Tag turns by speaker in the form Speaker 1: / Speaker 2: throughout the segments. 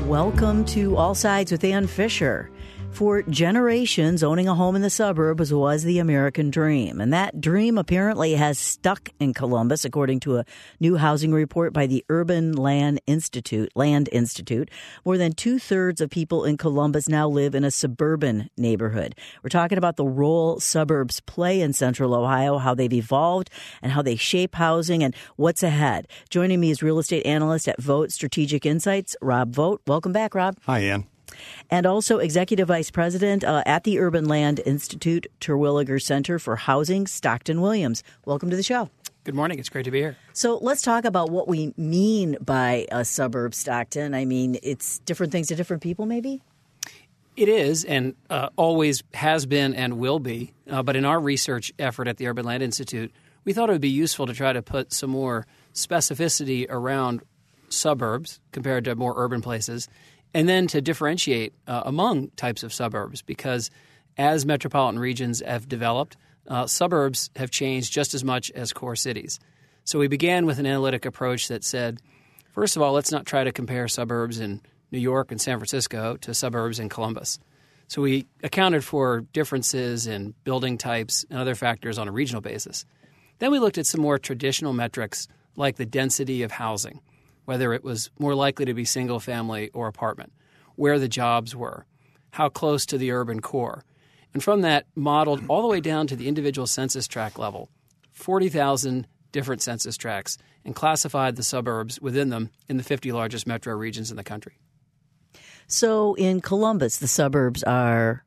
Speaker 1: Welcome to All Sides with Ann Fisher. For generations, owning a home in the suburbs was the American dream. And that dream apparently has stuck in Columbus, according to a new housing report by the Urban Land Institute. More than 2/3 of people in Columbus now live in a suburban neighborhood. We're talking about the role suburbs play in Central Ohio, how they've evolved and how they shape housing and what's ahead. Joining me is real estate analyst at Vogt Strategic Insights, Rob Vogt. Welcome back, Rob.
Speaker 2: Hi, Ann.
Speaker 1: And also Executive Vice President at the Urban Land Institute Terwilliger Center for Housing, Stockton Williams. Welcome to the show.
Speaker 3: Good morning. It's great to be here.
Speaker 1: So let's talk about what we mean by a suburb, Stockton. I mean, it's different things to different people, maybe?
Speaker 3: It is, and always has been and will be. But in our research effort at the Urban Land Institute, we thought it would be useful to try to put some more specificity around suburbs compared to more urban places, and then to differentiate among types of suburbs, because as metropolitan regions have developed, suburbs have changed just as much as core cities. So we began with an analytic approach that said, first of all, let's not try to compare suburbs in New York and San Francisco to suburbs in Columbus. So we accounted for differences in building types and other factors on a regional basis. Then we looked at some more traditional metrics like the density of housing, whether it was more likely to be single family or apartment, where the jobs were, how close to the urban core. And from that, modeled all the way down to the individual census tract level, 40,000 different census tracts, and classified the suburbs within them in the 50 largest metro regions in the country.
Speaker 1: So in Columbus, the suburbs are?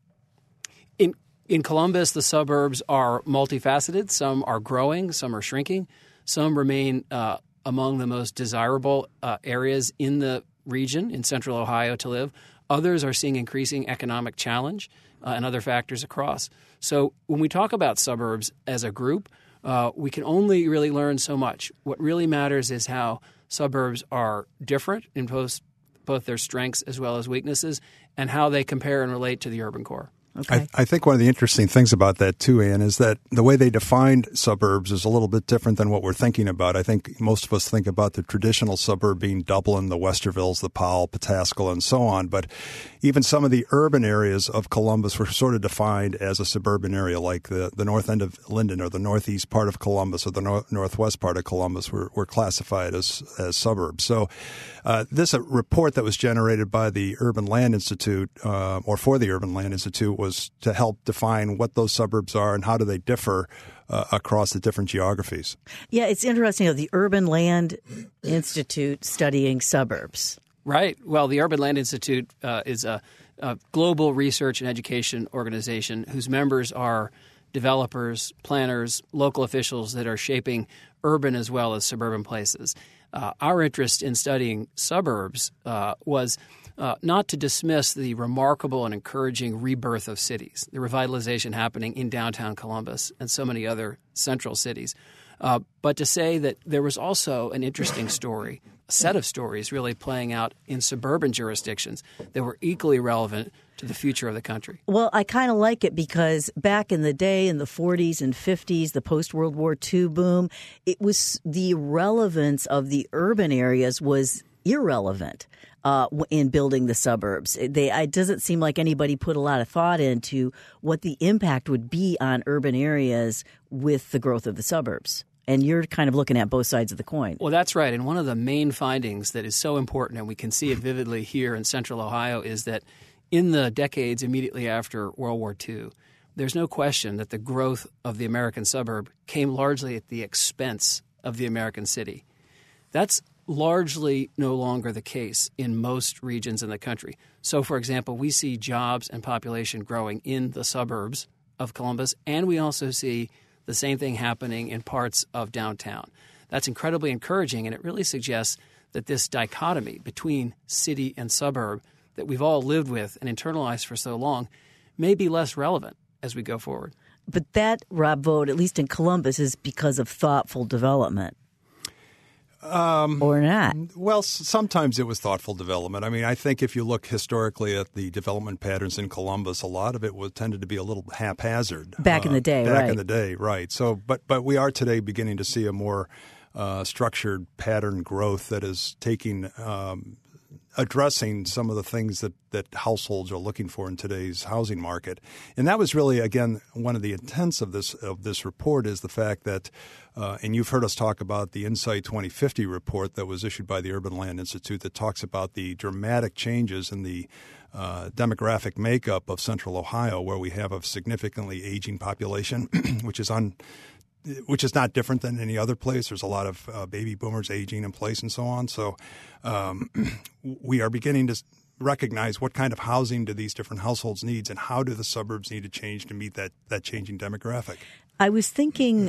Speaker 3: In Columbus, the suburbs are multifaceted. Some are growing, some are shrinking. Some remain among the most desirable areas in the region, in Central Ohio, to live. Others are seeing increasing economic challenge and other factors across. So when we talk about suburbs as a group, we can only really learn so much. What really matters is how suburbs are different in both their strengths as well as weaknesses, and how they compare and relate to the urban core.
Speaker 1: Okay.
Speaker 2: I think one of the interesting things about that, too, Ann, is that the way they defined suburbs is a little bit different than what we're thinking about. I think most of us think about the traditional suburb being Dublin, the Westervilles, the Powell, Pataskala, and so on. But even some of the urban areas of Columbus were sort of defined as a suburban area, like the north end of Linden or the northeast part of Columbus or the northwest part of Columbus were classified as suburbs. So this report that was generated by the Urban Land Institute or for the Urban Land Institute was to help define what those suburbs are and how do they differ across the different geographies.
Speaker 1: Yeah, it's interesting, the Urban Land Institute studying suburbs.
Speaker 3: Right. Well, the Urban Land Institute is a global research and education organization whose members are developers, planners, local officials that are shaping urban as well as suburban places. Our interest in studying suburbs was not to dismiss the remarkable and encouraging rebirth of cities, the revitalization happening in downtown Columbus and so many other central cities, but to say that there was also an interesting story, a set of stories really playing out in suburban jurisdictions that were equally relevant to the future of the country.
Speaker 1: Well, I kind of like it because back in the day, in the 40s and 50s, the post-World War II boom, it was the relevance of the urban areas was irrelevant in building the suburbs. It doesn't seem like anybody put a lot of thought into what the impact would be on urban areas with the growth of the suburbs. And you're kind of looking at both sides of the coin.
Speaker 3: Well, that's right. And one of the main findings that is so important, and we can see it vividly here in Central Ohio, is that in the decades immediately after World War II, there's no question that the growth of the American suburb came largely at the expense of the American city. That's largely no longer the case in most regions in the country. So, for example, we see jobs and population growing in the suburbs of Columbus, and we also see the same thing happening in parts of downtown. That's incredibly encouraging, and it really suggests that this dichotomy between city and suburb that we've all lived with and internalized for so long may be less relevant as we go forward.
Speaker 1: But that, Rob Vogt, at least in Columbus, is because of thoughtful development. Or not?
Speaker 2: Well, sometimes it was thoughtful development. I mean, I think if you look historically at the development patterns in Columbus, a lot of it tended to be a little haphazard.
Speaker 1: Back in the day, right.
Speaker 2: Back in the day, right. So, but we are today beginning to see a more structured pattern growth that is taking addressing some of the things that households are looking for in today's housing market. And that was really, again, one of the intents of this report is the fact that, and you've heard us talk about the Insight 2050 report that was issued by the Urban Land Institute that talks about the dramatic changes in the demographic makeup of Central Ohio, where we have a significantly aging population, which is not different than any other place. There's a lot of baby boomers aging in place and so on. So we are beginning to recognize what kind of housing do these different households need and how do the suburbs need to change to meet that changing demographic.
Speaker 1: I was thinking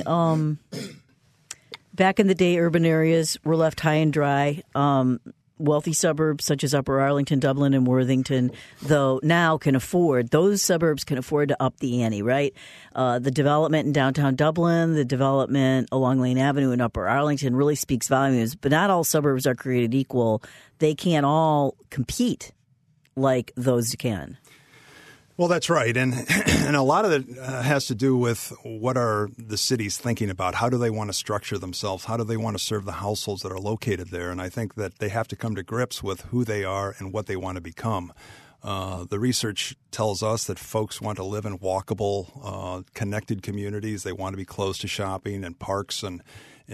Speaker 1: back in the day, urban areas were left high and dry. Wealthy suburbs such as Upper Arlington, Dublin, and Worthington, though, now those suburbs can afford to up the ante, right? The development in downtown Dublin, the development along Lane Avenue in Upper Arlington really speaks volumes, but not all suburbs are created equal. They can't all compete like those can.
Speaker 2: Well, that's right. And a lot of it has to do with what are the cities thinking about? How do they want to structure themselves? How do they want to serve the households that are located there? And I think that they have to come to grips with who they are and what they want to become. The research tells us that folks want to live in walkable, connected communities. They want to be close to shopping and parks and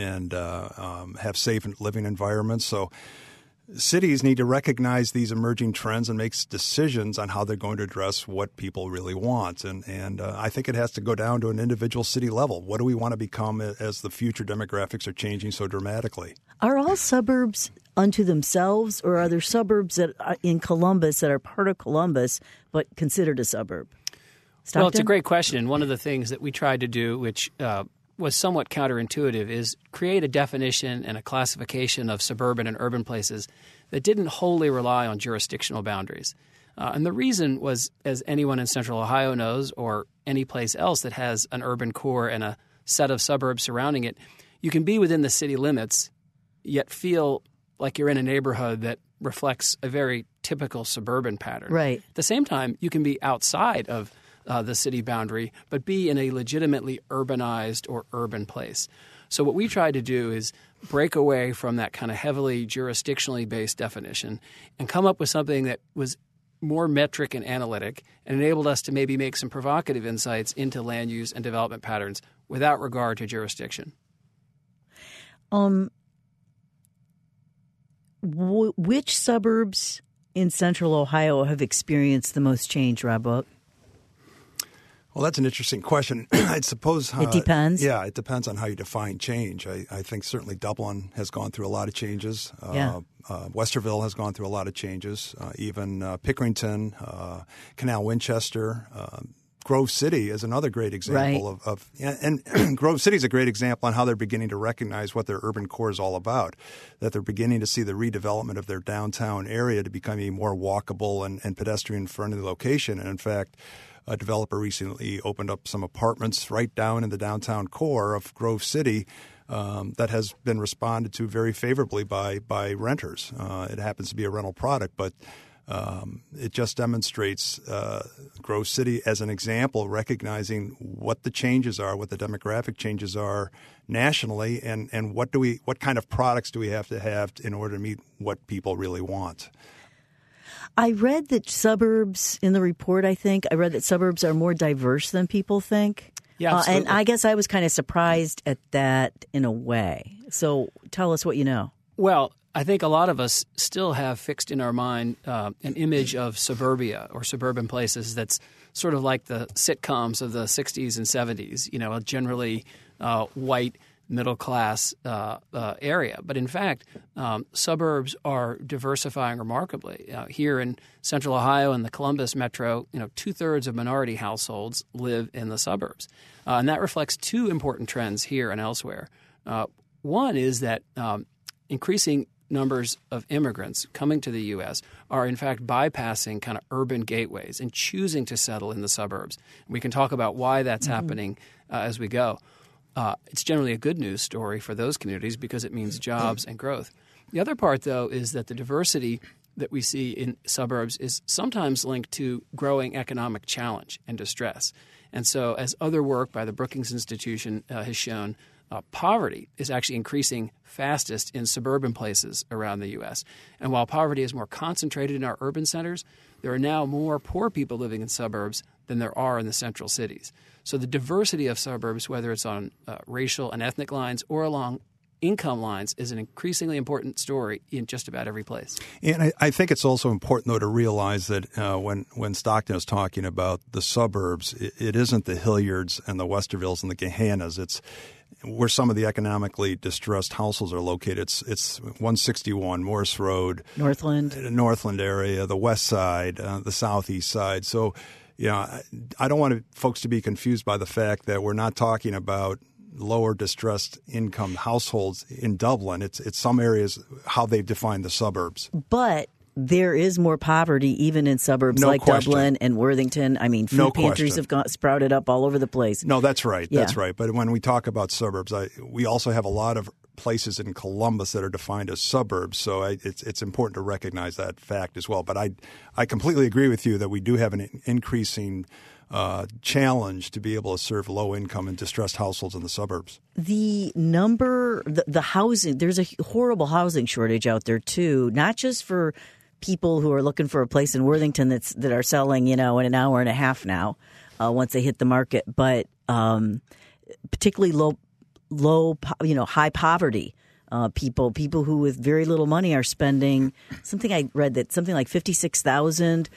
Speaker 2: have safe living environments. So cities need to recognize these emerging trends and make decisions on how they're going to address what people really want. And I think it has to go down to an individual city level. What do we want to become as the future demographics are changing so dramatically?
Speaker 1: Are all suburbs unto themselves, or are there suburbs that are in Columbus that are part of Columbus but considered a suburb? Stockton?
Speaker 3: Well, it's a great question. One of the things that we tried to do, which was somewhat counterintuitive, is create a definition and a classification of suburban and urban places that didn't wholly rely on jurisdictional boundaries. And the reason was, as anyone in Central Ohio knows, or any place else that has an urban core and a set of suburbs surrounding it, you can be within the city limits, yet feel like you're in a neighborhood that reflects a very typical suburban pattern.
Speaker 1: Right.
Speaker 3: At the same time, you can be outside of the city boundary, but be in a legitimately urbanized or urban place. So what we tried to do is break away from that kind of heavily jurisdictionally based definition and come up with something that was more metric and analytic and enabled us to maybe make some provocative insights into land use and development patterns without regard to jurisdiction.
Speaker 1: Which suburbs in Central Ohio have experienced the most change, Rob Book?
Speaker 2: Well, that's an interesting question. I suppose
Speaker 1: it depends.
Speaker 2: Yeah, it depends on how you define change. I think certainly Dublin has gone through a lot of changes. Westerville has gone through a lot of changes. Even Pickerington, Canal Winchester, Grove City is another great example
Speaker 1: right.
Speaker 2: and Grove City is a great example on how they're beginning to recognize what their urban core is all about. That they're beginning to see the redevelopment of their downtown area to become a more walkable and pedestrian-friendly location. And in fact, a developer recently opened up some apartments right down in the downtown core of Grove City that has been responded to very favorably by renters. It happens to be a rental product, but it just demonstrates Grove City as an example, recognizing what the changes are, what the demographic changes are nationally, and what kind of products do we have to have in order to meet what people really want.
Speaker 1: I read that suburbs, in the report, I read that suburbs are more diverse than people think.
Speaker 3: Yeah, absolutely.
Speaker 1: And I guess I was kind of surprised at that in a way. So tell us what you know. Well,
Speaker 3: I think a lot of us still have fixed in our mind an image of suburbia or suburban places that's sort of like the sitcoms of the 60s and 70s, a generally white, middle-class area. But in fact, suburbs are diversifying remarkably. Here in Central Ohio and the Columbus metro, 2/3 of minority households live in the suburbs. And that reflects two important trends here and elsewhere. One is that increasing numbers of immigrants coming to the U.S. are in fact bypassing kind of urban gateways and choosing to settle in the suburbs. We can talk about why that's happening as we go. It's generally a good news story for those communities because it means jobs and growth. The other part, though, is that the diversity that we see in suburbs is sometimes linked to growing economic challenge and distress. And so as other work by the Brookings Institution has shown, poverty is actually increasing fastest in suburban places around the U.S. And while poverty is more concentrated in our urban centers, there are now more poor people living in suburbs than there are in the central cities. So the diversity of suburbs, whether it's on racial and ethnic lines or along income lines, is an increasingly important story in just about every place.
Speaker 2: And I think it's also important, though, to realize that when Stockton is talking about the suburbs, it isn't the Hilliards and the Westervilles and the Gahannas. It's where some of the economically distressed households are located. It's 161 Morris Road, Northland area, the West Side, the Southeast Side. So, I don't want folks to be confused by the fact that we're not talking about lower distressed income households in Dublin. It's some areas how they've defined the suburbs.
Speaker 1: But there is more poverty even in suburbs like Dublin and Worthington. I mean, food pantries have sprouted up all over the place.
Speaker 2: No, that's right. Yeah. That's right. But when we talk about suburbs, we also have a lot of places in Columbus that are defined as suburbs. So it's important to recognize that fact as well. But I completely agree with you that we do have an increasing challenge to be able to serve low-income and distressed households in the suburbs.
Speaker 1: The housing, there's a horrible housing shortage out there too, not just for people who are looking for a place in Worthington that are selling, in an hour and a half now, once they hit the market, but particularly low, high poverty. People who with very little money are spending something. I read that something like 56,000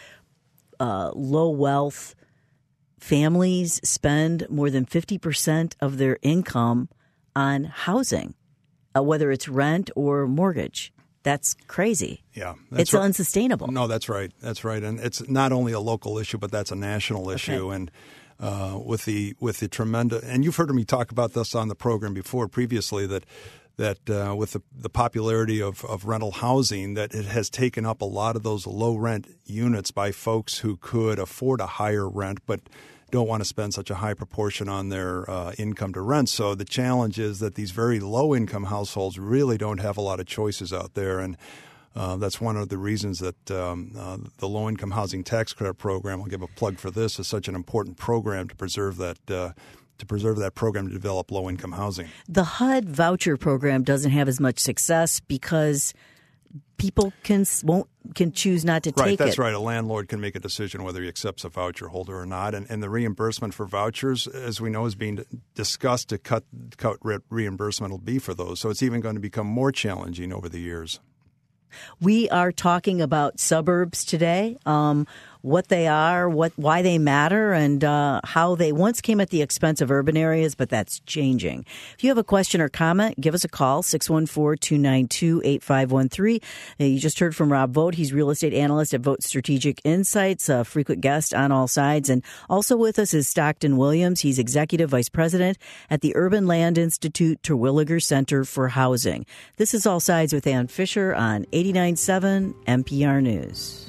Speaker 1: low wealth families spend more than 50% of their income on housing, whether it's rent or mortgage. That's crazy.
Speaker 2: Yeah.
Speaker 1: It's unsustainable.
Speaker 2: No, that's right. That's right. And it's not only a local issue, but that's a national issue.
Speaker 1: Okay.
Speaker 2: And with the tremendous, and you've heard me talk about this on the program before previously, that with the popularity of rental housing, that it has taken up a lot of those low rent units by folks who could afford a higher rent but don't want to spend such a high proportion on their income to rent. So the challenge is that these very low income households really don't have a lot of choices out there. And that's one of the reasons that the Low Income Housing Tax Credit Program, I'll give a plug for this, is such an important program to preserve that program to develop low-income housing.
Speaker 1: The HUD voucher program doesn't have as much success because people can choose not to take it.
Speaker 2: Right, that's right. A landlord can make a decision whether he accepts a voucher holder or not. And the reimbursement for vouchers, as we know, is being discussed to cut reimbursement will be for those. So it's even going to become more challenging over the years.
Speaker 1: We are talking about suburbs today, what they are, why they matter, and how they once came at the expense of urban areas, but that's changing. If you have a question or comment, give us a call, 614-292-8513. You just heard from Rob Vogt. He's real estate analyst at Vogt Strategic Insights, a frequent guest on All Sides. And also with us is Stockton Williams. He's executive vice president at the Urban Land Institute Terwilliger Center for Housing. This is All Sides with Ann Fisher on 89.7 NPR News.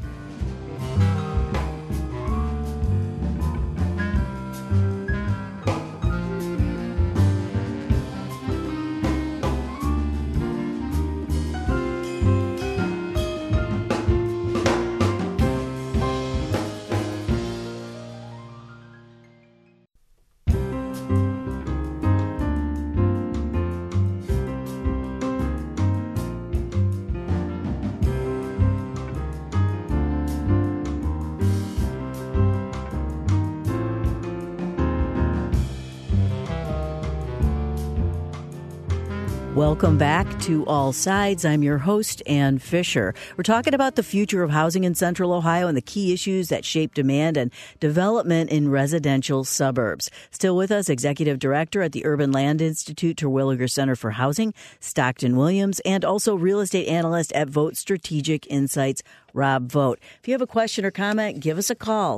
Speaker 1: Welcome back to All Sides. I'm your host, Ann Fisher. We're talking about the future of housing in Central Ohio and the key issues that shape demand and development in residential suburbs. Still with us, Executive Director at the Urban Land Institute Terwilliger Center for Housing, Stockton Williams, and also real estate analyst at Vogt Strategic Insights, Rob Vogt. If you have a question or comment, give us a call,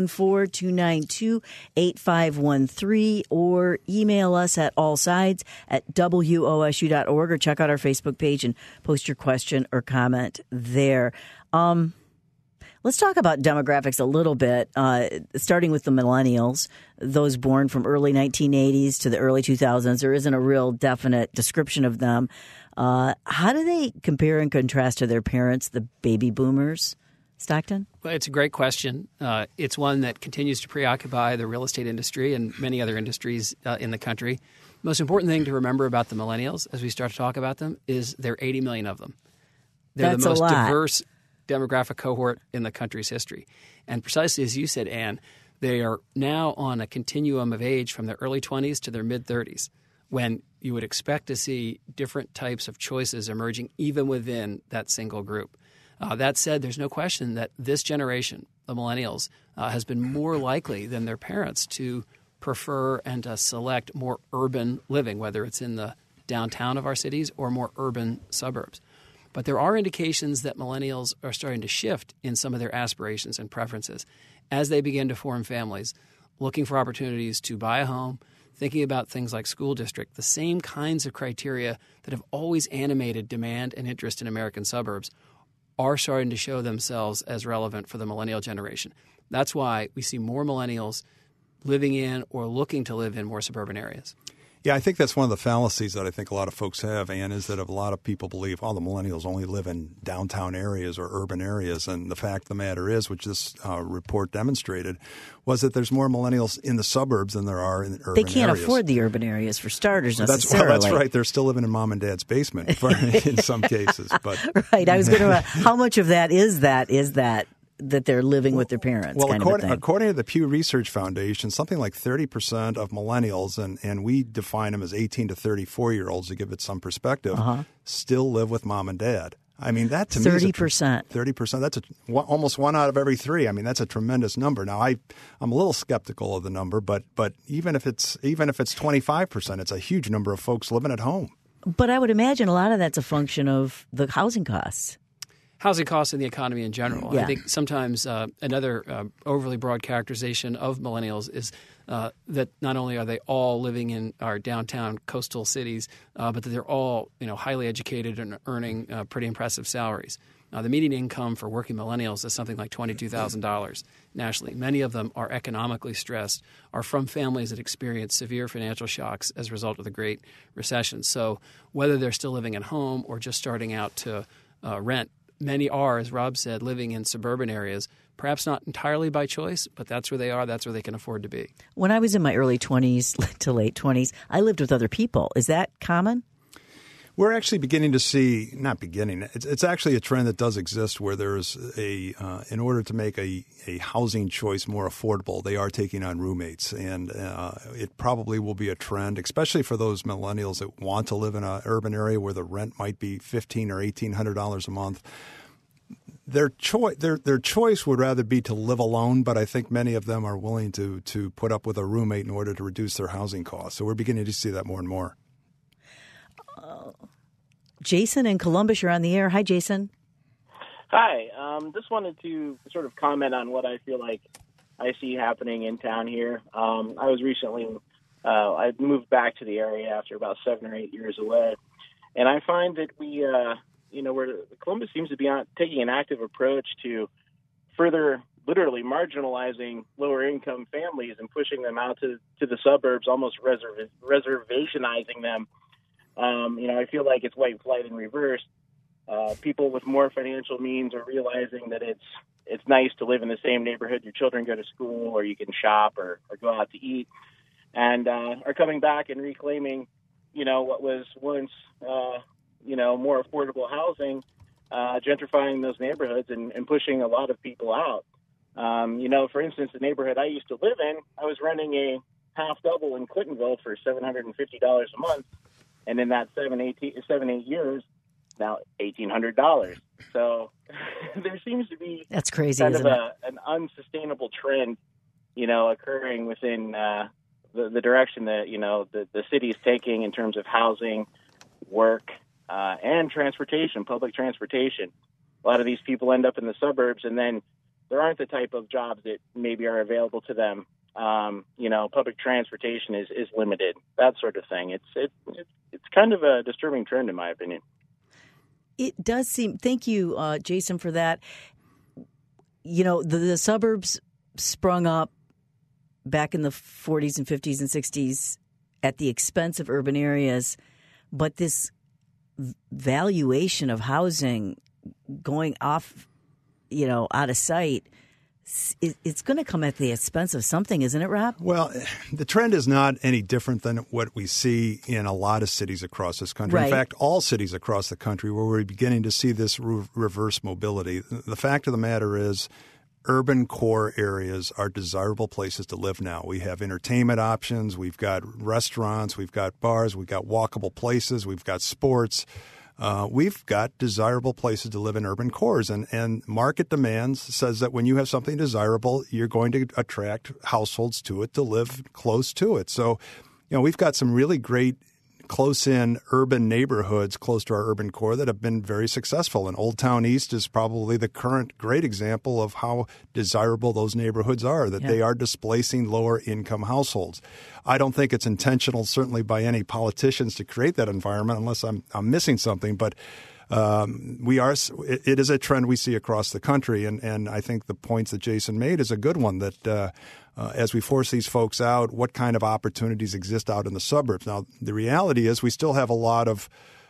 Speaker 1: 614-292-8513, or email us at allsides@wosu.org, or check out our Facebook page and post your question or comment there. Let's talk about demographics a little bit, starting with the millennials, those born from early 1980s to the early 2000s. There isn't a real definite description of them. How do they compare and contrast to their parents, the baby boomers? Stockton?
Speaker 3: Well, it's a great question. It's one that continues to preoccupy the real estate industry and many other industries in the country. The most important thing to remember about the millennials as we start to talk about them is there are 80 million of them. They're
Speaker 1: That's
Speaker 3: the most
Speaker 1: a lot.
Speaker 3: diverse demographic cohort in the country's history. And precisely as you said, Ann, they are now on a continuum of age from their early 20s to their mid-30s, when you would expect to see different types of choices emerging even within that single group. That said, there's no question that this generation, the millennials, has been more likely than their parents to prefer and to select more urban living, whether it's in the downtown of our cities or more urban suburbs. But there are indications that millennials are starting to shift in some of their aspirations and preferences as they begin to form families, looking for opportunities to buy a home, thinking about things like school district, the same kinds of criteria that have always animated demand and interest in American suburbs are starting to show themselves as relevant for the millennial generation. That's why we see more millennials living in or looking to live in more suburban areas.
Speaker 2: Yeah, I think that's one of the fallacies that I think a lot of folks have, Ann, is that a lot of people believe, the millennials only live in downtown areas or urban areas. And the fact of the matter is, which this report demonstrated, was that there's more millennials in the suburbs than there are in urban areas.
Speaker 1: They can't afford the urban areas for starters
Speaker 2: necessarily.
Speaker 1: necessarily.
Speaker 2: That's right. They're still living in mom and dad's basement in some cases. But
Speaker 1: right. I was going to how much of that is that they're living with their parents?
Speaker 2: Well,
Speaker 1: kind of a thing?
Speaker 2: according to the Pew Research Foundation, something like 30% of millennials, and we define them as 18 to 34-year-olds to give it some perspective, still live with mom and dad. I mean, that to me is
Speaker 1: 30%.
Speaker 2: 30%. That's almost one out of every three. I mean, that's a tremendous number. Now, I'm a little skeptical of the number, but even if it's 25%, it's a huge number of folks living at home.
Speaker 1: But I would imagine a lot of that's a function of the housing costs.
Speaker 3: Housing costs and the economy in general.
Speaker 1: Yeah.
Speaker 3: I think sometimes another overly broad characterization of millennials is that not only are they all living in our downtown coastal cities, but that they're all highly educated and earning pretty impressive salaries. The median income for working millennials is something like $22,000 nationally. Many of them are economically stressed, are from families that experience severe financial shocks as a result of the Great Recession. So whether they're still living at home or just starting out to rent, many are, as Rob said, living in suburban areas, perhaps not entirely by choice, but that's where they are. That's where they can afford to be.
Speaker 1: When I was in my early 20s to late 20s, I lived with other people. Is that common?
Speaker 2: We're actually beginning to see, not beginning, it's actually a trend that does exist where there's in order to make a housing choice more affordable, they are taking on roommates. And it probably will be a trend, especially for those millennials that want to live in an urban area where the rent might be $1,500 or $1,800 a month. Their choice would rather be to live alone, but I think many of them are willing to put up with a roommate in order to reduce their housing costs. So we're beginning to see that more and more.
Speaker 1: Jason in Columbus, you're on the air. Hi, Jason.
Speaker 4: Hi. Just wanted to sort of comment on what I feel like I see happening in town here. I was recently, I moved back to the area after about 7 or 8 years away, and I find that we, Columbus seems to be taking an active approach to further literally marginalizing lower income families and pushing them out to the suburbs, almost reservationizing them. I feel like it's white flight in reverse. People with more financial means are realizing that it's nice to live in the same neighborhood your children go to school, or you can shop or go out to eat, and are coming back and reclaiming, what was once, more affordable housing, gentrifying those neighborhoods and pushing a lot of people out. For instance, the neighborhood I used to live in, I was renting a half double in Clintonville for $750 a month. And in that 7-8 years, now $1,800. So there seems to be
Speaker 1: that's crazy,
Speaker 4: kind
Speaker 1: isn't
Speaker 4: of
Speaker 1: it?
Speaker 4: An unsustainable trend, occurring within the direction that the city is taking in terms of housing, work, and transportation, public transportation. A lot of these people end up in the suburbs, and then there aren't the type of jobs that maybe are available to them. Public transportation is limited, that sort of thing. It's kind of a disturbing trend, in my opinion.
Speaker 1: It does seem. Thank you, Jason, for that. The suburbs sprung up back in the 40s and 50s and 60s at the expense of urban areas, but this valuation of housing going off out of sight, it's going to come at the expense of something, isn't it, Rob?
Speaker 2: Well, the trend is not any different than what we see in a lot of cities across this country.
Speaker 1: Right.
Speaker 2: In fact, all cities across the country where we're beginning to see this reverse mobility. The fact of the matter is urban core areas are desirable places to live now. We have entertainment options. We've got restaurants. We've got bars. We've got walkable places. We've got sports. We've got desirable places to live in urban cores, and market demands says that when you have something desirable, you're going to attract households to it to live close to it. So, we've got some really great close-in urban neighborhoods close to our urban core that have been very successful. And Old Town East is probably the current great example of how desirable those neighborhoods are, that they are displacing lower-income households. I don't think it's intentional, certainly by any politicians, to create that environment, unless I'm missing something. But it is a trend we see across the country, and I think the points that Jason made is a good one, that as we force these folks out, what kind of opportunities exist out in the suburbs? Now, the reality is we still have a lot of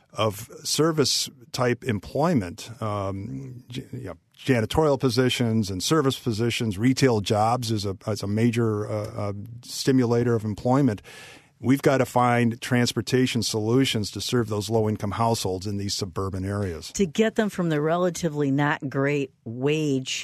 Speaker 2: service-type employment, janitorial positions and service positions. Retail jobs is a major stimulator of employment. We've got to find transportation solutions to serve those low-income households in these suburban areas.
Speaker 1: To get them from the relatively not great wage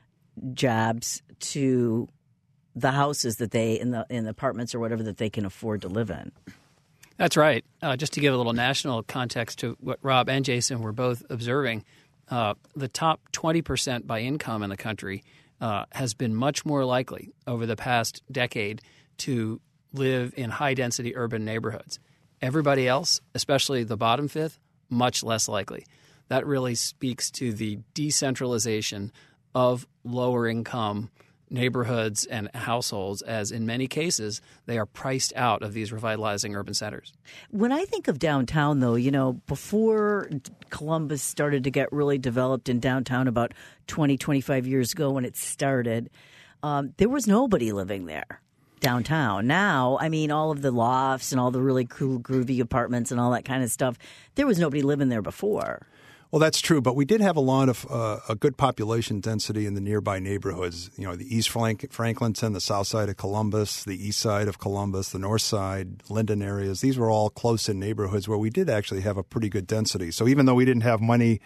Speaker 1: jobs to the houses that they in the apartments or whatever that they can afford to live in.
Speaker 3: That's right. Just to give a little national context to what Rob and Jason were both observing, the top 20% by income in the country has been much more likely over the past decade to live in high-density urban neighborhoods. Everybody else, especially the bottom fifth, much less likely. That really speaks to the decentralization of lower-income neighborhoods and households, as in many cases they are priced out of these revitalizing urban centers.
Speaker 1: When I think of downtown, though, before Columbus started to get really developed in downtown about 20, 25 years ago when it started, there was nobody living there downtown. Now, I mean, all of the lofts and all the really cool, groovy apartments and all that kind of stuff, there was nobody living there before.
Speaker 2: Well, that's true, but we did have a lot of a good population density in the nearby neighborhoods. The East Franklinton, the south side of Columbus, the east side of Columbus, the north side, Linden areas. These were all close-in neighborhoods where we did actually have a pretty good density. So even though we didn't have money,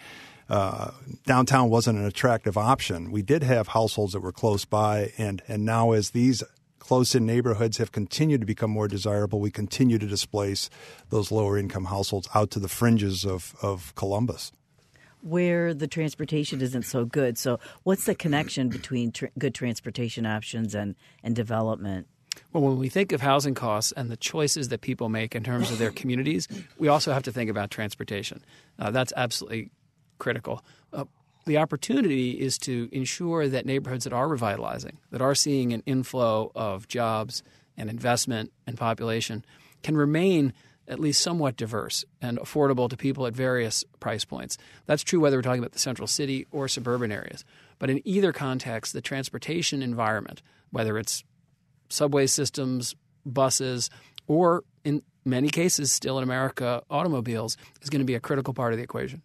Speaker 2: downtown wasn't an attractive option. We did have households that were close by, and now as these close-in neighborhoods have continued to become more desirable, we continue to displace those lower-income households out to the fringes of Columbus,
Speaker 1: where the transportation isn't so good. So what's the connection between good transportation options and development?
Speaker 3: Well, when we think of housing costs and the choices that people make in terms of their communities, we also have to think about transportation. That's absolutely critical. The opportunity is to ensure that neighborhoods that are revitalizing, that are seeing an inflow of jobs and investment and population, can remain at least somewhat diverse and affordable to people at various price points. That's true whether we're talking about the central city or suburban areas. But in either context, the transportation environment, whether it's subway systems, buses, or in many cases still in America, automobiles, is going to be a critical part of the equation.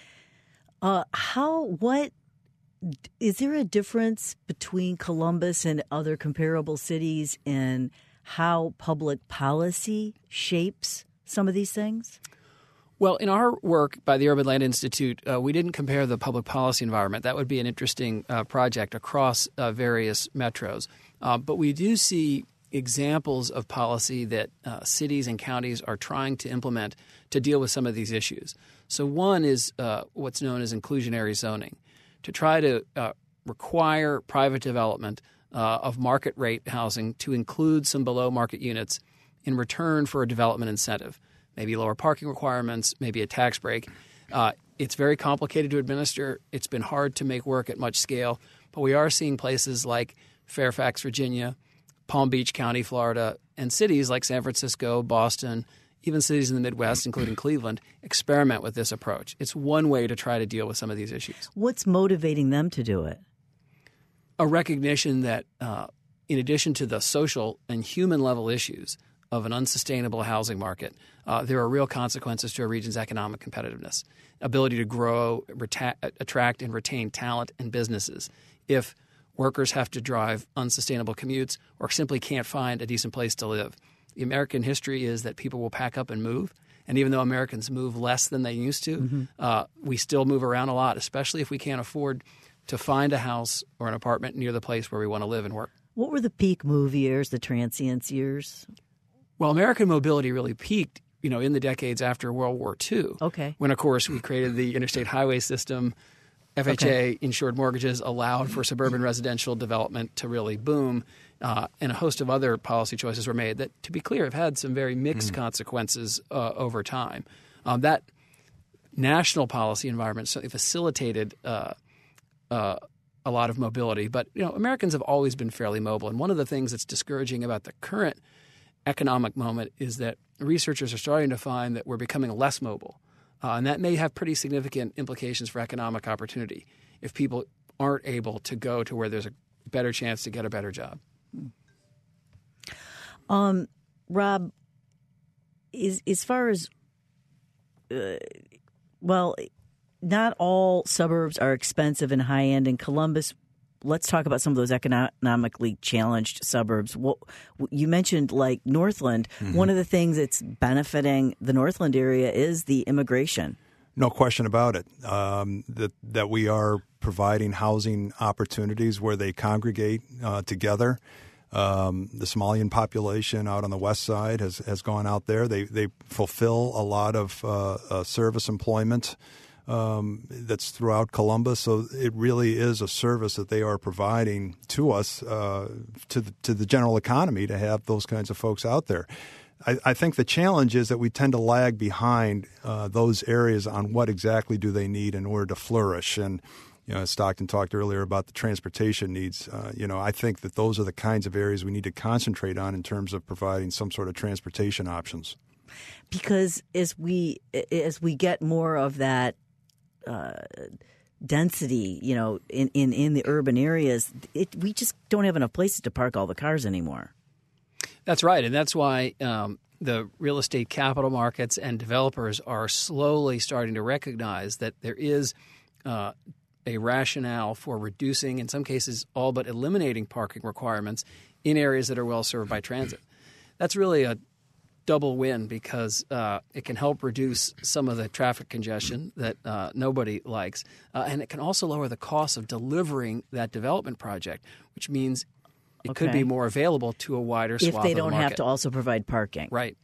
Speaker 1: What is there a difference between Columbus and other comparable cities in how public policy shapes some of these things?
Speaker 3: Well, in our work by the Urban Land Institute, we didn't compare the public policy environment. That would be an interesting project across various metros. But we do see examples of policy that cities and counties are trying to implement to deal with some of these issues. So one is what's known as inclusionary zoning, to try to require private development of market rate housing to include some below market units in return for a development incentive, maybe lower parking requirements, maybe a tax break. It's very complicated to administer. It's been hard to make work at much scale, but we are seeing places like Fairfax, Virginia, Palm Beach County, Florida, and cities like San Francisco, Boston, even cities in the Midwest, including Cleveland, experiment with this approach. It's one way to try to deal with some of these issues.
Speaker 1: What's motivating them to do it?
Speaker 3: A recognition that in addition to the social and human level issues of an unsustainable housing market, there are real consequences to a region's economic competitiveness, ability to grow, attract, and retain talent and businesses. If workers have to drive unsustainable commutes or simply can't find a decent place to live. The American history is that people will pack up and move. And even though Americans move less than they used to, we still move around a lot, especially if we can't afford to find a house or an apartment near the place where we want to live and work.
Speaker 1: What were the peak move years, the transience years?
Speaker 3: Well, American mobility really peaked, in the decades after World War II. Okay. When, of course, we created the interstate highway system. FHA insured mortgages allowed for suburban residential development to really boom, and a host of other policy choices were made that, to be clear, have had some very mixed consequences over time. That national policy environment certainly facilitated a lot of mobility, but Americans have always been fairly mobile. And one of the things that's discouraging about the current economic moment is that researchers are starting to find that we're becoming less mobile. And that may have pretty significant implications for economic opportunity if people aren't able to go to where there's a better chance to get a better job.
Speaker 1: Rob, as far as not all suburbs are expensive and high end in Columbus. Let's talk about some of those economically challenged suburbs. You mentioned like Northland. One of the things that's benefiting the Northland area is the immigration.
Speaker 2: No question about it. That we are providing housing opportunities where they congregate together. The Somalian population out on the west side has gone out there. They fulfill a lot of service employment that's throughout Columbus. So it really is a service that they are providing to us, to the general economy, to have those kinds of folks out there. I think the challenge is that we tend to lag behind those areas on what exactly do they need in order to flourish. And as Stockton talked earlier about the transportation needs, I think that those are the kinds of areas we need to concentrate on in terms of providing some sort of transportation options.
Speaker 1: Because as we get more of that density, in the urban areas, we just don't have enough places to park all the cars anymore.
Speaker 3: That's right, and that's why the real estate capital markets and developers are slowly starting to recognize that there is a rationale for reducing, in some cases, all but eliminating parking requirements in areas that are well served by transit. That's really a double win because it can help reduce some of the traffic congestion that nobody likes, and it can also lower the cost of delivering that development project, which means it could be more available to a wider swath of the market.
Speaker 1: If they don't have to also provide parking.
Speaker 3: Right.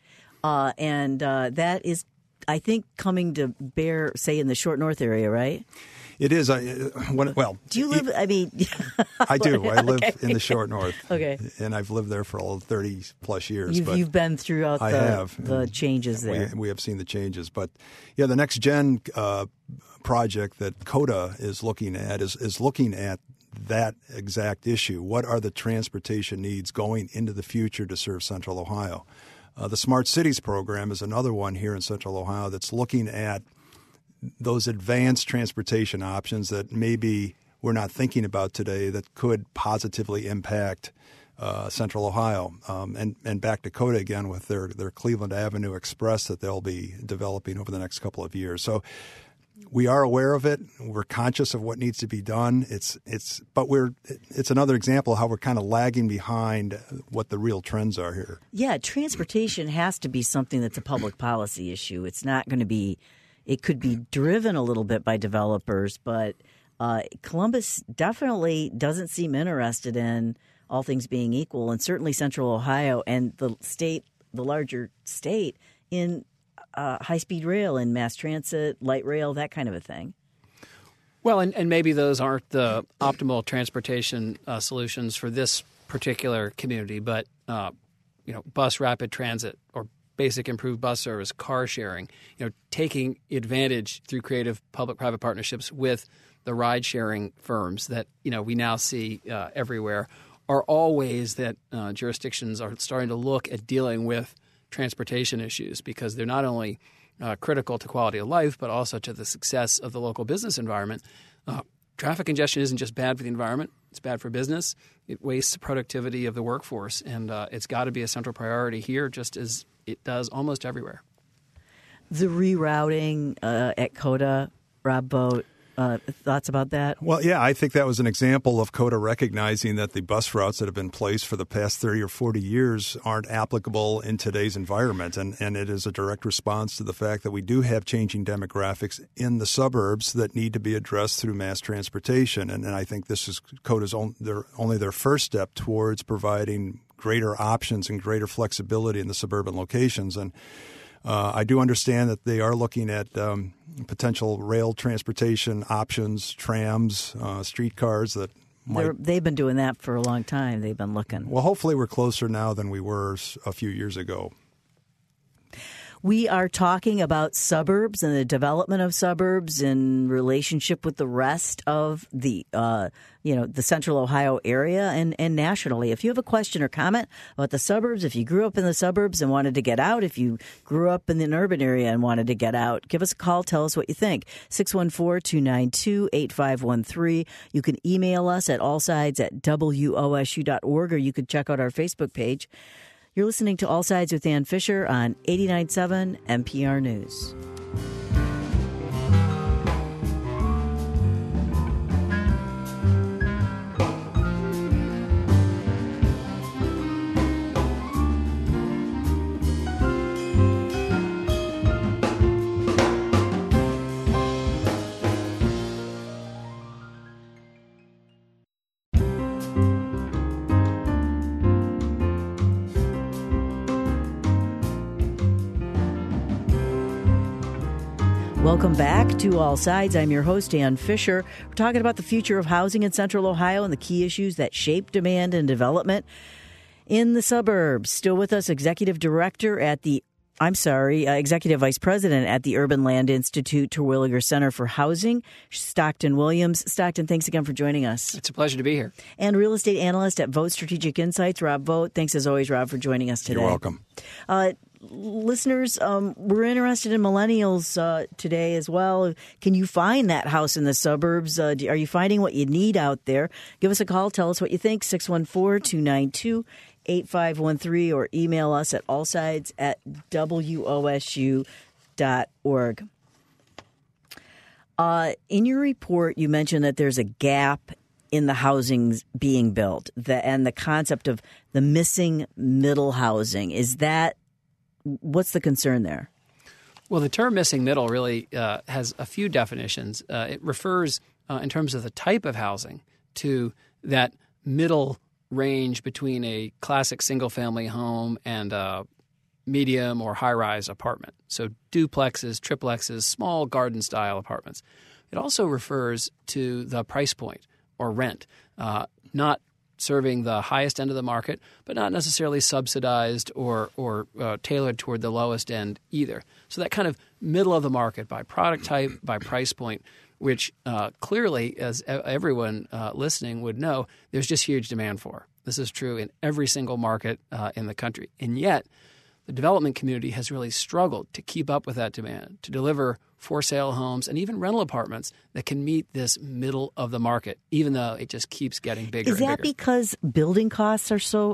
Speaker 1: And that is, I think, coming to bear, say, in the Short North area, right?
Speaker 2: It is. Do
Speaker 1: you live? I mean,
Speaker 2: I do. I live in the Short North.
Speaker 1: Okay.
Speaker 2: And I've lived there for 30 plus years.
Speaker 1: You've been throughout the changes there.
Speaker 2: We have seen the changes. But yeah, the Next Gen project that COTA is looking at is looking at that exact issue. What are the transportation needs going into the future to serve Central Ohio? The Smart Cities program is another one here in Central Ohio that's looking at those advanced transportation options that maybe we're not thinking about today that could positively impact Central Ohio. And back to COTA again with their Cleveland Avenue Express that they'll be developing over the next couple of years. So we are aware of it. We're conscious of what needs to be done. It's another example of how we're kind of lagging behind what the real trends are here.
Speaker 1: Yeah, transportation has to be something that's a public policy issue. It's not going to be. It could be driven a little bit by developers, but Columbus definitely doesn't seem interested in, all things being equal, and certainly Central Ohio and the larger state, in high-speed rail and mass transit, light rail, that kind of a thing.
Speaker 3: Well, and maybe those aren't the optimal transportation solutions for this particular community, but bus rapid transit or basic improved bus service, car sharing, taking advantage through creative public-private partnerships with the ride-sharing firms that we now see everywhere are all ways that jurisdictions are starting to look at dealing with transportation issues because they're not only critical to quality of life but also to the success of the local business environment. traffic congestion isn't just bad for the environment. It's bad for business. It wastes the productivity of the workforce, and it's got to be a central priority here, just as it does almost everywhere.
Speaker 1: The rerouting at COTA, Rob Vogt, thoughts about that?
Speaker 2: Well, yeah, I think that was an example of COTA recognizing that the bus routes that have been placed for the past 30 or 40 years aren't applicable in today's environment. And it is a direct response to the fact that we do have changing demographics in the suburbs that need to be addressed through mass transportation. And I think this is COTA's only their first step towards providing greater options and greater flexibility in the suburban locations. And I do understand that they are looking at potential rail transportation options, trams, streetcars that might.
Speaker 1: They've been doing that for a long time. They've been looking.
Speaker 2: Well, hopefully we're closer now than we were a few years ago.
Speaker 1: We are talking about suburbs and the development of suburbs in relationship with the rest of the Central Ohio area and nationally. If you have a question or comment about the suburbs, if you grew up in the suburbs and wanted to get out, if you grew up in an urban area and wanted to get out, give us a call. Tell us what you think. 614-292-8513. You can email us at allsides@wosu.org, or you could check out our Facebook page. You're listening to All Sides with Ann Fisher on 89.7 NPR News. Welcome back to All Sides. I'm your host, Ann Fisher. We're talking about the future of housing in Central Ohio and the key issues that shape demand and development in the suburbs. Still with us, Executive Vice President at the Urban Land Institute Terwilliger Center for Housing, Stockton Williams. Stockton, thanks again for joining us.
Speaker 3: It's a pleasure to be here.
Speaker 1: And real estate analyst at Vogt Strategic Insights, Rob Vogt. Thanks as always, Rob, for joining us today.
Speaker 2: You're welcome.
Speaker 1: Listeners, we're interested in millennials today as well. Can you find that house in the suburbs? Are you finding what you need out there? Give us a call. Tell us what you think. 614-292-8513 or email us at allsides@wosu.org. In your report, you mentioned that there's a gap in the housing being built and the concept of the missing middle housing. What's the concern there?
Speaker 3: Well, the term missing middle really has a few definitions. It refers, in terms of the type of housing, to that middle range between a classic single-family home and a medium or high-rise apartment. So duplexes, triplexes, small garden-style apartments. It also refers to the price point or rent, not serving the highest end of the market, but not necessarily subsidized or tailored toward the lowest end either. So that kind of middle of the market by product type, by price point, which clearly, as everyone listening would know, there's just huge demand for. This is true in every single market in the country. And yet, the development community has really struggled to keep up with that demand, to deliver for-sale homes and even rental apartments that can meet this middle of the market, even though it just keeps getting bigger and bigger.
Speaker 1: Is that because building costs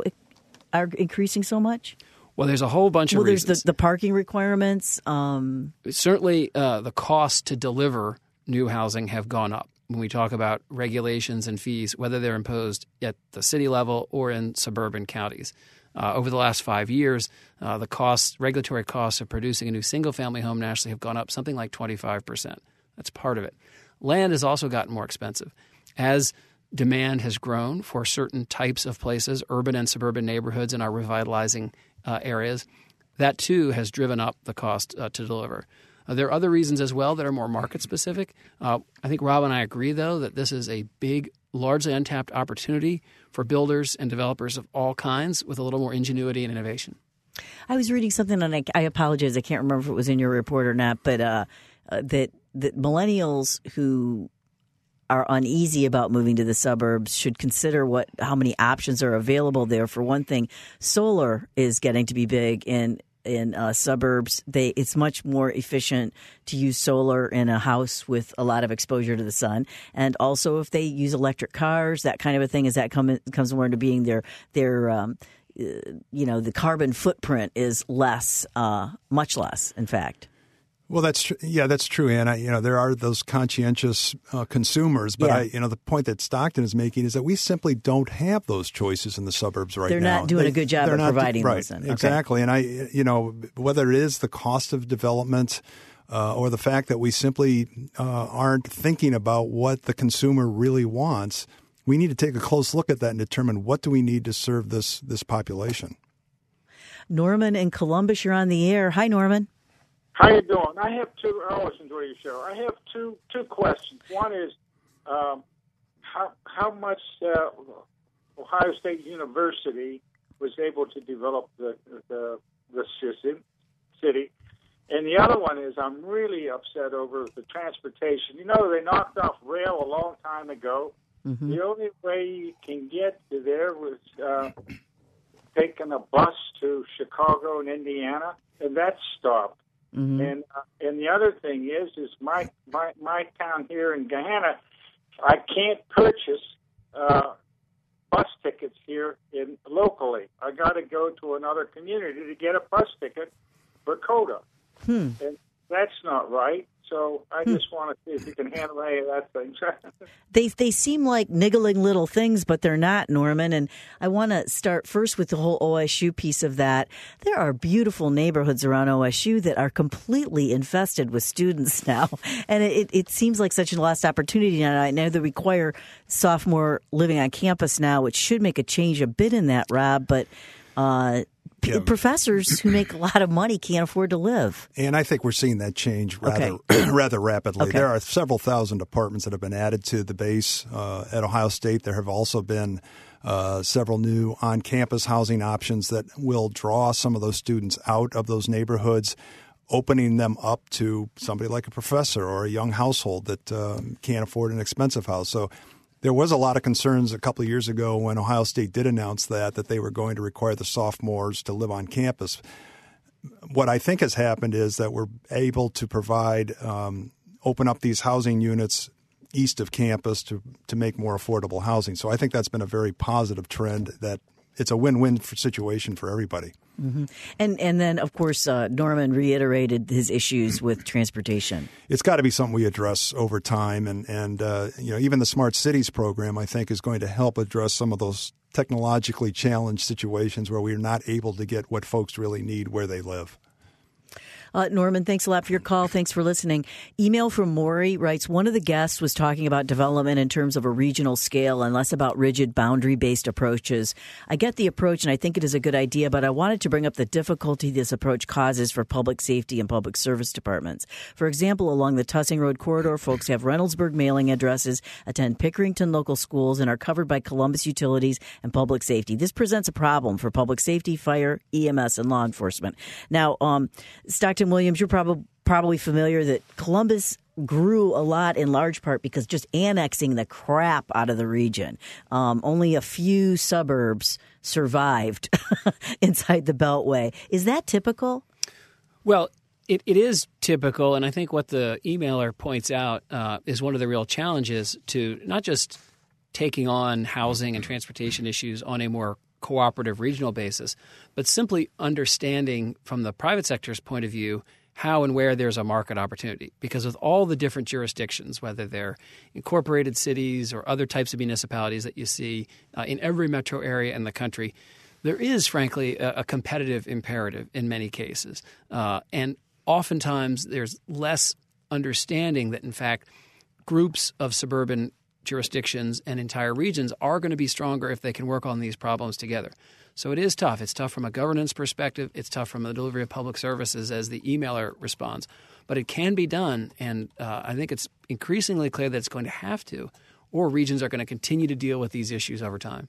Speaker 1: are increasing so much?
Speaker 3: Well, there's a whole bunch of reasons.
Speaker 1: There's the parking requirements.
Speaker 3: Certainly, the costs to deliver new housing have gone up. When we talk about regulations and fees, whether they're imposed at the city level or in suburban counties. Over the last 5 years, the regulatory costs of producing a new single-family home nationally have gone up something like 25%. That's part of it. Land has also gotten more expensive. As demand has grown for certain types of places, urban and suburban neighborhoods in our revitalizing areas, that too has driven up the cost to deliver. There are other reasons as well that are more market-specific. I think Rob and I agree, though, that this is a big, largely untapped opportunity for builders and developers of all kinds with a little more ingenuity and innovation.
Speaker 1: I was reading something, and I apologize, I can't remember if it was in your report or not, but that millennials who are uneasy about moving to the suburbs should consider how many options are available there. For one thing, solar is getting to be big in in suburbs. It's much more efficient to use solar in a house with a lot of exposure to the sun. And also, if they use electric cars, that kind of a thing, as that comes more into being, the carbon footprint is less, much less, in fact.
Speaker 2: Well, that's true. Yeah, that's true, Ann. There are those conscientious consumers, but the point that Stockton is making is that we simply don't have those choices in the suburbs right now.
Speaker 1: They're not doing a good job of providing those.
Speaker 2: Right, exactly. And whether it is the cost of development or the fact that we simply aren't thinking about what the consumer really wants, we need to take a close look at that and determine what do we need to serve this population.
Speaker 1: Norman in Columbus, you're on the air. Hi, Norman.
Speaker 5: How you doing? I always enjoy your show. I have two questions. One is how much Ohio State University was able to develop the city, and the other one is I'm really upset over the transportation. They knocked off rail a long time ago. Mm-hmm. The only way you can get to there was taking a bus to Chicago and Indiana, and that stopped. Mm-hmm. And the other thing is my town here in Gahanna, I can't purchase bus tickets here locally. I got to go to another community to get a bus ticket for Coda, and that's not right. So I just want to see if you can handle any of that thing.
Speaker 1: They seem like niggling little things, but they're not, Norman. And I want to start first with the whole OSU piece of that. There are beautiful neighborhoods around OSU that are completely infested with students now. And it seems like such a lost opportunity now. I know they require sophomore living on campus now, which should make a change a bit in that, Rob. But professors who make a lot of money can't afford to live. And
Speaker 2: I think we're seeing that change rather rapidly. Okay. There are several thousand apartments that have been added to the base at Ohio State. There have also been several new on-campus housing options that will draw some of those students out of those neighborhoods, opening them up to somebody like a professor or a young household that can't afford an expensive house. So there was a lot of concerns a couple of years ago when Ohio State did announce that they were going to require the sophomores to live on campus. What I think has happened is that we're able to provide, open up these housing units east of campus to make more affordable housing. So I think that's been a very positive trend, that it's a win-win situation for everybody.
Speaker 1: Mm-hmm. And then, of course, Norman reiterated his issues with transportation.
Speaker 2: It's got to be something we address over time. And even the Smart Cities program, I think, is going to help address some of those technologically challenged situations where we're not able to get what folks really need where they live.
Speaker 1: Norman, thanks a lot for your call. Thanks for listening. Email from Maury writes, one of the guests was talking about development in terms of a regional scale and less about rigid boundary-based approaches. I get the approach, and I think it is a good idea, but I wanted to bring up the difficulty this approach causes for public safety and public service departments. For example, along the Tussing Road corridor, folks have Reynoldsburg mailing addresses, attend Pickerington local schools, and are covered by Columbus Utilities and Public Safety. This presents a problem for public safety, fire, EMS, and law enforcement. Now, Stockton Williams, you're probably familiar that Columbus grew a lot in large part because just annexing the crap out of the region. Only a few suburbs survived inside the Beltway. Is that typical?
Speaker 3: Well, it is typical, and I think what the emailer points out is one of the real challenges to not just taking on housing and transportation issues on a more cooperative regional basis, but simply understanding from the private sector's point of view how and where there's a market opportunity. Because with all the different jurisdictions, whether they're incorporated cities or other types of municipalities that you see in every metro area in the country, there is, frankly, a competitive imperative in many cases. And oftentimes there's less understanding that, in fact, groups of suburban jurisdictions and entire regions are going to be stronger if they can work on these problems together. So it is tough. It's tough from a governance perspective. It's tough from the delivery of public services as the emailer responds. But it can be done, and I think it's increasingly clear that it's going to have to, or regions are going to continue to deal with these issues over time.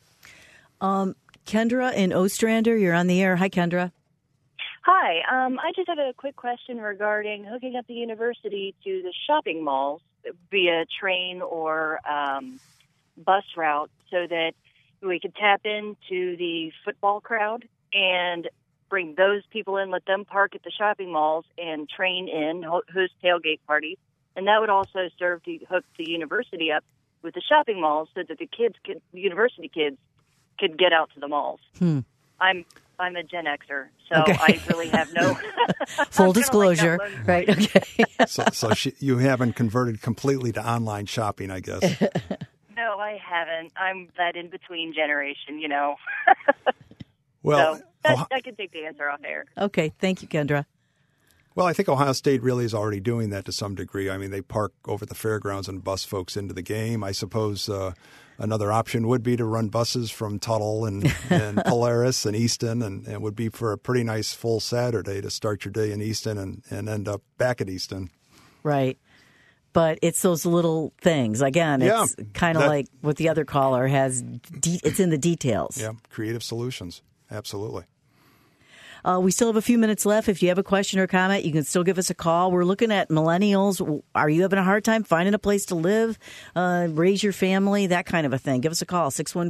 Speaker 1: Kendra in Ostrander, you're on the air. Hi, Kendra.
Speaker 6: Hi. I just have a quick question regarding hooking up the university to the shopping malls via train or bus route so that we could tap into the football crowd. And bring those people in, let them park at the shopping malls and train in, host tailgate parties. And that would also serve to hook the university up with the shopping malls so that the university kids could get out to the malls. I'm a Gen Xer, so
Speaker 1: okay.
Speaker 6: I really have no
Speaker 1: full disclosure, right? Okay.
Speaker 2: So you haven't converted completely to online shopping, I guess.
Speaker 6: No, I haven't. I'm that in between generation, you know.
Speaker 2: Well,
Speaker 6: so I can take the answer off air.
Speaker 1: Okay, thank you, Kendra.
Speaker 2: Well, I think Ohio State really is already doing that to some degree. I mean, they park over the fairgrounds and bus folks into the game. I suppose another option would be to run buses from Tuttle and Polaris and Easton, and it would be for a pretty nice full Saturday to start your day in Easton and end up back at Easton.
Speaker 1: Right. But it's those little things. Again, it's kind of like what the other caller has. It's in the details.
Speaker 2: Yeah, creative solutions. Absolutely.
Speaker 1: We still have a few minutes left. If you have a question or comment, you can still give us a call. We're looking at millennials. Are you having a hard time finding a place to live, raise your family, that kind of a thing? Give us a call,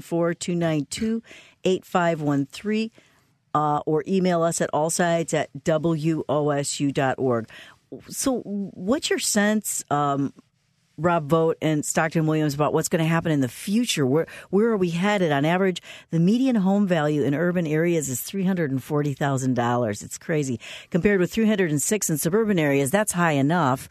Speaker 1: 614-292-8513, or email us at allsides@wosu.org. So what's your sense, Rob Vogt and Stockton Williams, about what's going to happen in the future? Where are we headed? On average, the median home value in urban areas is $340,000. It's crazy. Compared with $306,000 in suburban areas, that's high enough.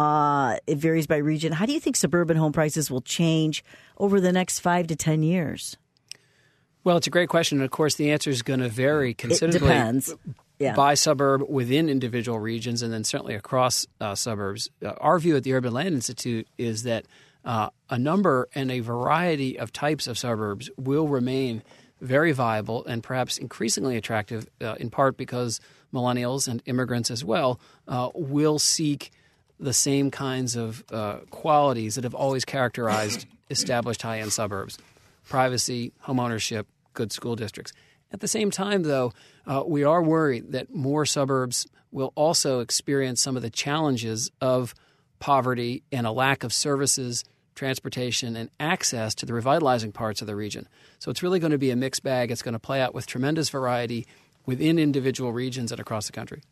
Speaker 1: It varies by region. How do you think suburban home prices will change over the next 5 to 10 years?
Speaker 3: Well, it's a great question. And of course, the answer is going to vary considerably.
Speaker 1: It depends. Yeah.
Speaker 3: By suburb, within individual regions, and then certainly across suburbs. Our view at the Urban Land Institute is that a number and a variety of types of suburbs will remain very viable and perhaps increasingly attractive, in part because millennials and immigrants as well will seek the same kinds of qualities that have always characterized established high-end suburbs: privacy, homeownership, good school districts. At the same time, though, we are worried that more suburbs will also experience some of the challenges of poverty and a lack of services, transportation, and access to the revitalizing parts of the region. So it's really going to be a mixed bag. It's going to play out with tremendous variety within individual regions and across the country.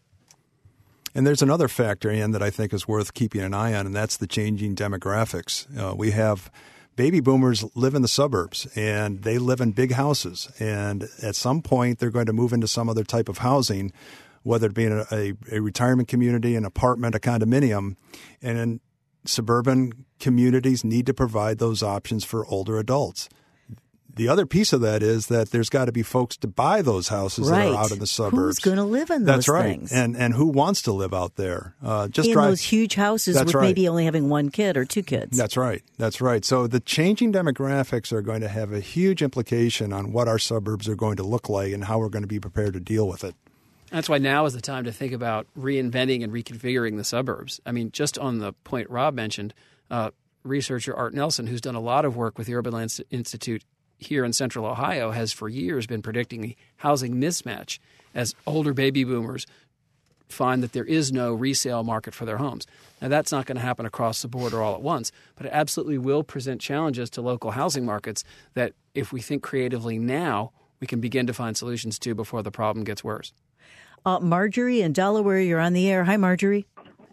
Speaker 2: And there's another factor, Ian, that I think is worth keeping an eye on, and that's the changing demographics. We have baby boomers live in the suburbs, and they live in big houses. And at some point, they're going to move into some other type of housing, whether it be in a retirement community, an apartment, a condominium. And suburban communities need to provide those options for older adults. The other piece of that is that there's got to be folks to buy those houses that are out in the suburbs.
Speaker 1: Who's going to live in those things?
Speaker 2: And who wants to live out there?
Speaker 1: Those huge houses with maybe only having one kid or two kids.
Speaker 2: That's right. So the changing demographics are going to have a huge implication on what our suburbs are going to look like and how we're going to be prepared to deal with it.
Speaker 3: That's why now is the time to think about reinventing and reconfiguring the suburbs. I mean, just on the point Rob mentioned, researcher Art Nelson, who's done a lot of work with the Urban Land Institute here in central Ohio, has for years been predicting the housing mismatch as older baby boomers find that there is no resale market for their homes. Now, that's not going to happen across the board or all at once, but it absolutely will present challenges to local housing markets that if we think creatively now, we can begin to find solutions to before the problem gets worse.
Speaker 1: Marjorie in Delaware, you're on the air. Hi, Marjorie.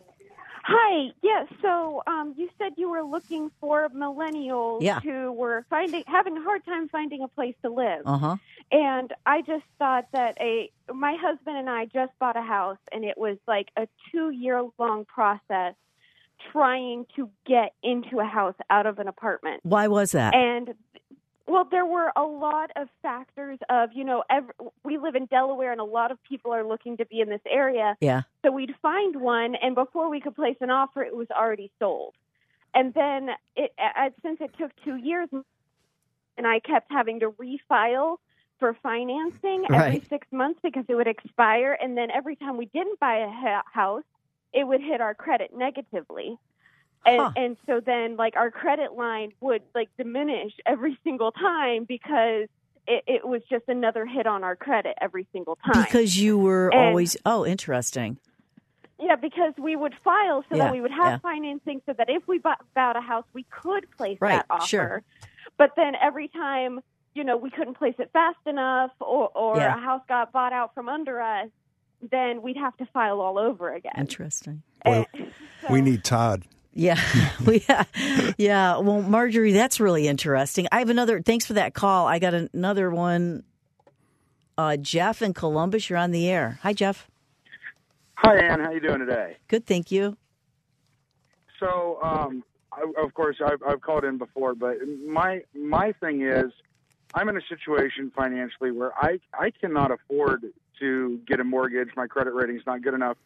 Speaker 7: Hi. Yes. So you said you were looking for millennials who were having a hard time finding a place to live. And I just thought that my husband and I just bought a house, and it was like a 2-year-long process trying to get into a house out of an apartment.
Speaker 1: Why was that?
Speaker 7: And well, there were a lot of factors of, we live in Delaware and a lot of people are looking to be in this area.
Speaker 1: Yeah.
Speaker 7: So we'd find one, and before we could place an offer, it was already sold. And then since it took 2 years, and I kept having to refile for financing every 6 months because it would expire. And then every time we didn't buy a house, it would hit our credit negatively. And so then, our credit line would, diminish every single time because it was just another hit on our credit every single time.
Speaker 1: Because you were always – interesting.
Speaker 7: Yeah, because we would file so that we would have financing so that if we bought a house, we could place that offer.
Speaker 1: Sure.
Speaker 7: But then every time, we couldn't place it fast enough or
Speaker 1: Yeah.
Speaker 7: a house got bought out from under us, then we'd have to file all over again.
Speaker 1: Interesting.
Speaker 2: Boy, we need Todd.
Speaker 1: Yeah. Yeah. Well, Marjorie, that's really interesting. I have another. Thanks for that call. I got another one. Jeff in Columbus, you're on the air. Hi, Jeff.
Speaker 8: Hi, Ann. How you doing today?
Speaker 1: Good, thank you.
Speaker 8: So, of course, I've called in before, but my thing is, I'm in a situation financially where I cannot afford to get a mortgage. My credit rating's not good enough.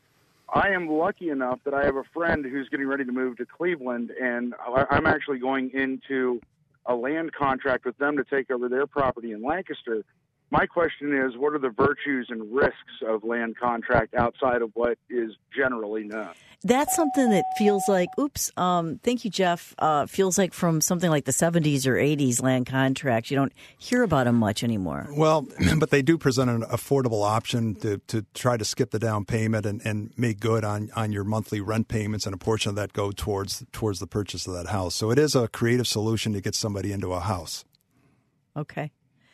Speaker 8: I am lucky enough that I have a friend who's getting ready to move to Cleveland, and I'm actually going into a land contract with them to take over their property in Lancaster. My question is, what are the virtues and risks of land contract outside of what is generally known?
Speaker 1: That's something that feels like, thank you, Jeff, feels like from something like the 70s or 80s land contracts. You don't hear about them much anymore.
Speaker 2: Well, but they do present an affordable option to try to skip the down payment and make good on your monthly rent payments, and a portion of that go towards the purchase of that house. So it is a creative solution to get somebody into a house.
Speaker 1: Okay.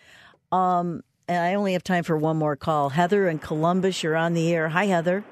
Speaker 1: And I only have time for one more call. Heather in Columbus, you're on the air. Hi, Heather.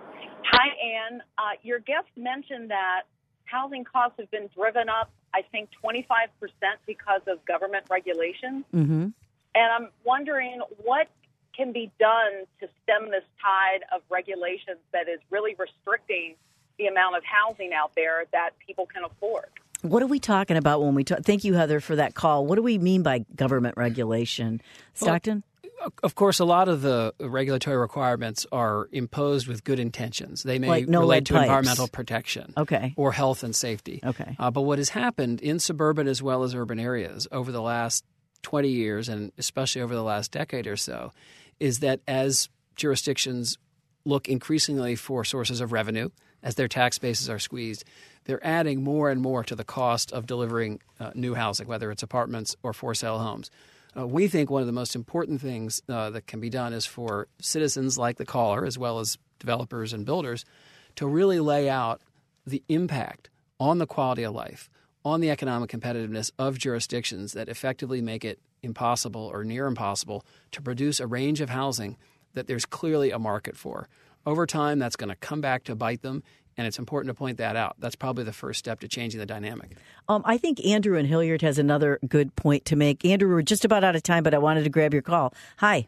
Speaker 9: Hi, Ann. Your guest mentioned that housing costs have been driven up, I think, 25% because of government regulations.
Speaker 1: Mm-hmm.
Speaker 9: And I'm wondering what can be done to stem this tide of regulations that is really restricting the amount of housing out there that people can afford.
Speaker 1: What are we talking about when we talk? Thank you, Heather, for that call. What do we mean by government regulation? Stockton?
Speaker 3: Well, of course, a lot of the regulatory requirements are imposed with good intentions. They may
Speaker 1: like no
Speaker 3: relate
Speaker 1: lead
Speaker 3: to
Speaker 1: pipes.
Speaker 3: Environmental protection or health and safety.
Speaker 1: Okay.
Speaker 3: But what has happened in suburban as well as urban areas over the last 20 years, and especially over the last decade or so, is that as jurisdictions look increasingly for sources of revenue, as their tax bases are squeezed, they're adding more and more to the cost of delivering new housing, whether it's apartments or for-sale homes. We think one of the most important things that can be done is for citizens like the caller, as well as developers and builders, to really lay out the impact on the quality of life, on the economic competitiveness of jurisdictions that effectively make it impossible or near impossible to produce a range of housing that there's clearly a market for. Over time, that's going to come back to bite them, and it's important to point that out. That's probably the first step to changing the dynamic.
Speaker 1: I think Andrew in Hilliard has another good point to make. Andrew, we're just about out of time, but I wanted to grab your call. Hi.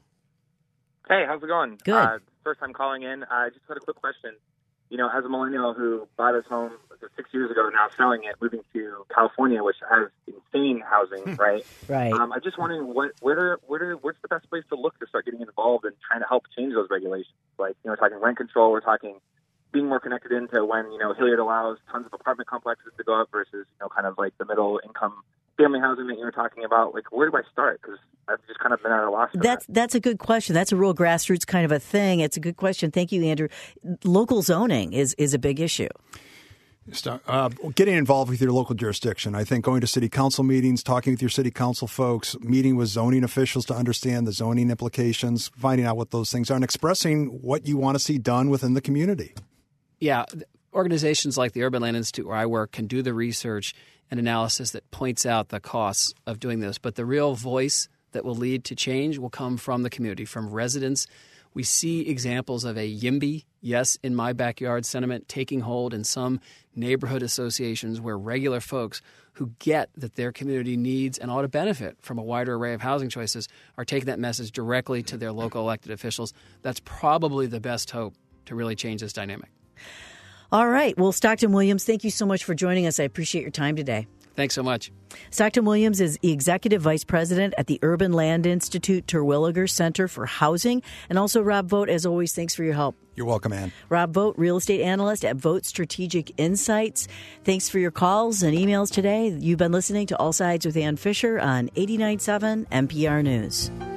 Speaker 10: Hey, how's it going?
Speaker 1: Good.
Speaker 10: First time calling in. I just had a quick question. You know, as a millennial who bought his home 6 years ago, now selling it, moving to California, which has insane housing, right?
Speaker 1: Right.
Speaker 10: I'm just wondering what's the best place to look to start getting involved in trying to help change those regulations? Like, we're talking rent control, we're talking being more connected into when, Hilliard allows tons of apartment complexes to go up versus, kind of like the middle income family housing that you were talking about. Like, where do I start? Because I've just kind of been at a loss for that.
Speaker 1: That's a good question. That's a real grassroots kind of a thing. It's a good question. Thank you, Andrew. Local zoning is a big issue.
Speaker 2: Getting involved with your local jurisdiction. I think going to city council meetings, talking with your city council folks, meeting with zoning officials to understand the zoning implications, finding out what those things are, and expressing what you want to see done within the community.
Speaker 3: Yeah. Organizations like the Urban Land Institute, where I work, can do the research and analysis that points out the costs of doing this. But the real voice that will lead to change will come from the community, from residents. We see examples of a YIMBY, yes, in my backyard sentiment, taking hold in some neighborhood associations where regular folks who get that their community needs and ought to benefit from a wider array of housing choices are taking that message directly to their local elected officials. That's probably the best hope to really change this dynamic.
Speaker 1: All right. Well, Stockton Williams, thank you so much for joining us. I appreciate your time today.
Speaker 3: Thanks so much.
Speaker 1: Stockton Williams is the Executive Vice President at the Urban Land Institute Terwilliger Center for Housing. And also, Rob Vogt, as always, thanks for your help.
Speaker 2: You're welcome, Ann.
Speaker 1: Rob Vogt, real estate analyst at Vogt Strategic Insights. Thanks for your calls and emails today. You've been listening to All Sides with Ann Fisher on 89.7 NPR News.